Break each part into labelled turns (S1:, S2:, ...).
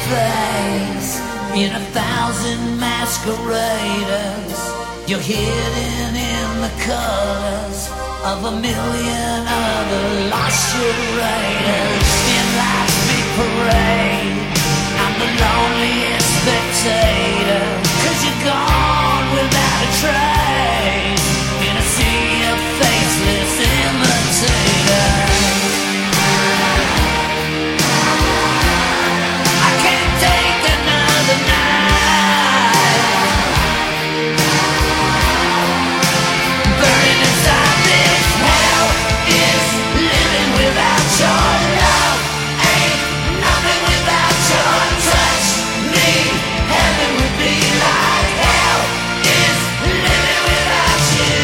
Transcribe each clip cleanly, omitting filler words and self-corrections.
S1: face in 1,000 masqueraders. You're hidden in the colors of 1,000,000 other lost charades. In life's big parade, I'm the loneliest spectator, 'cause you're gone without a trace in a sea of faceless imitators. I can't take another night burning inside this hell. Is living without your love, ain't nothing without your touch. Me, heaven would be like hell. Is living without you.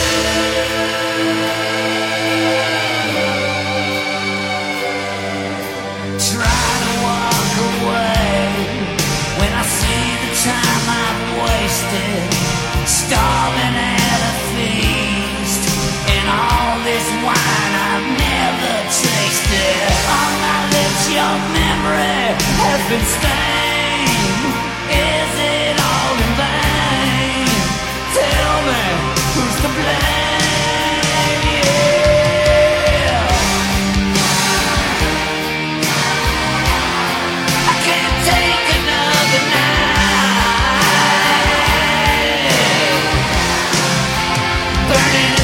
S1: Try to walk away when I see the time I've wasted, starving at a feast, and all this wine I've never tasted. On my lips your memory has been stained. Is it all in vain? Tell me, who's to blame? Yeah. I can't take another night burning